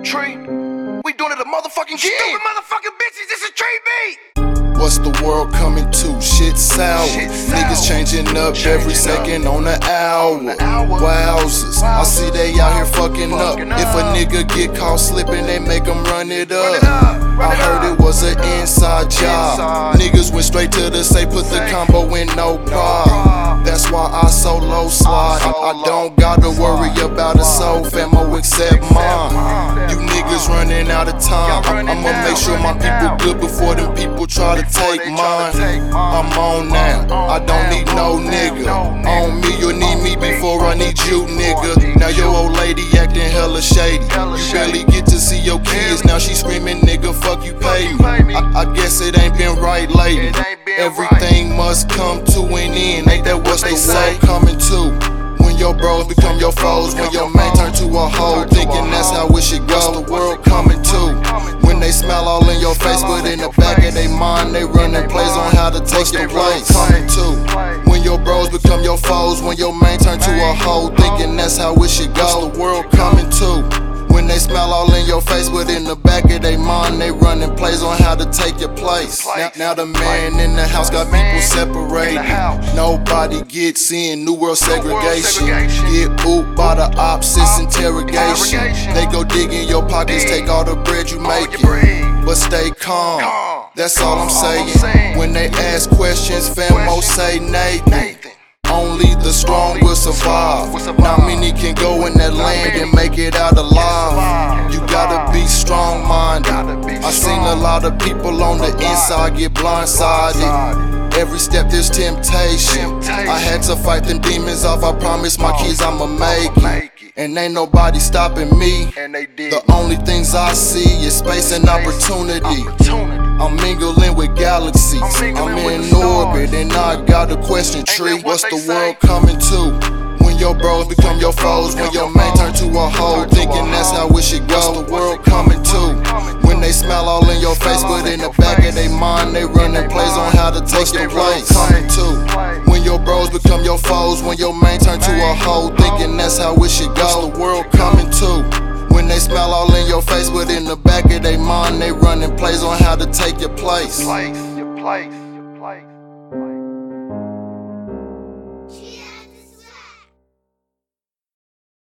tree. We doing it a motherfucking game. Stupid motherfucking bitches, this is tree beat. What's the world coming to? Shit sour. Niggas changing up every second on the hour. Wowzers, I see they out here fucking up. If a nigga get caught slipping, they make him run it up. I heard it was an inside job. Niggas went straight to the safe, put the combo in, no prob. That's why I solo slide. I don't gotta worry about a soul famo except mine. You niggas running out of time. I'ma make sure my people good before them people try to take mine. I'm on now, I don't need no nigga. On me, you'll need me before I need you, nigga. Now your old lady acting hella shady. You barely get to see your kids, now she screaming, nigga, fuck you, pay me. I guess it ain't been right lately. Everything must come to an end, ain't that what they say? Coming to when your bros become your foes, when your man turn to a hoe, thinking that's how it should go. The world coming to when they smile all in your face, but in the back of their mind they running plays on how to take your place. Coming to when your bros become your foes, when your man turn to a hoe, thinking that's how it should go. The world coming to when they smile all in your face, but in the back of their mind they running plays on how to take your place. Now the man in the house got people separated. Nobody gets in, new world segregation. Get ooped by the ops, it's interrogation. They go dig in your pockets, take all the bread you making, but stay calm, that's all I'm saying. When they ask questions, famo say Nathan. Only the strong will survive. Not many can go in that land and make it out alive. You gotta be strong-minded. I seen a lot of people on the inside get blindsided. Every step there's temptation. I had to fight them demons off. I promised my kids I'ma make it, and ain't nobody stopping me. The only things I see is space and opportunity. I'm mingling with galaxies, I'm in orbit, and I got a question tree. What's the world coming to? When your bros become your foes, when your man turn to a hoe, thinking that's how it should go. What's the world coming to? When they smile all in your face, but in the back of their mind they running plays on how to take your place. Coming to when your bros become your foes, when your man turn to a hoe, thinking that's how it should go. What's the world coming to? When they smile all in your face, but in the back of their mind they running plays on how to take your place.